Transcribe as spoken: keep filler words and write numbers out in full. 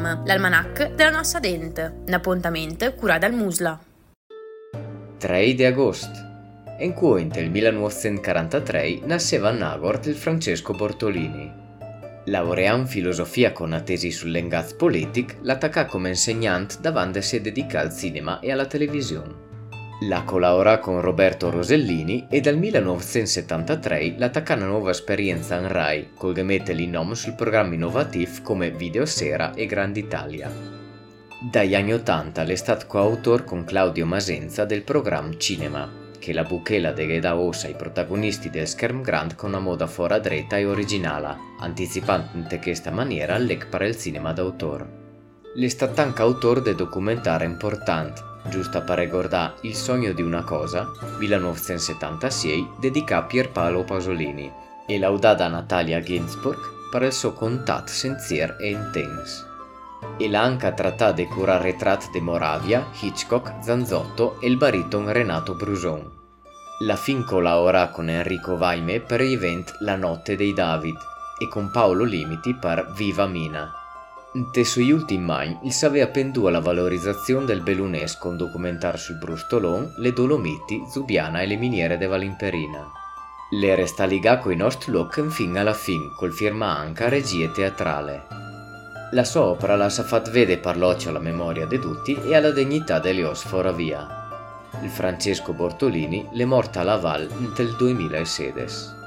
film, l'almanach della nostra dente, un appuntamento curato dal Musla. tre di agosto. In cui nel millenovecentoquarantatré nasceva a Nagort il Francesco Bortolini. Laureato in filosofia con una tesi sull'engaz politic, l'attacca come insegnante davanti si dedica al cinema e alla televisione. La collabora con Roberto Rosellini e dal millenovecentosettantatré l'attacca una nuova esperienza in Rai, col che mette il nome sul programma innovativo come Videosera e Granditalia. Dagli anni ottanta è stato coautore con Claudio Masenza del programma Cinema, che la buchela de da ossa ai protagonisti del scherm grand con una moda fora dreta e originale, anticipando in questa maniera l'ec per il cinema d'autore. È stato anche autore di documentari importanti, giusto per ricordare Il sogno di una cosa, millenovecentosettantasei, dedicato a Pierpaolo Pasolini, e laudata Natalia Ginzburg per il suo contatto sincero e intenso. E l'ha anche trattato di curare ritratti di Moravia, Hitchcock, Zanzotto e il bariton Renato Bruson. La fin collabora con Enrico Vaime per l'evento La notte dei David e con Paolo Limiti per Viva Mina. Nei suoi ultimi anni il s'aveva penduto alla valorizzazione del Belunesco, un documentario sul Brustolon, le Dolomiti, Zubiana e le miniere de Valimperina. Le resta ligato coi nostri look fin alla fin, col firma anche regie teatrale. La sua opera la sa fat vede parloccio alla memoria di tutti e alla dignità delle osfora via. Il Francesco Bortolini le morta alla Val nel duemilasedici.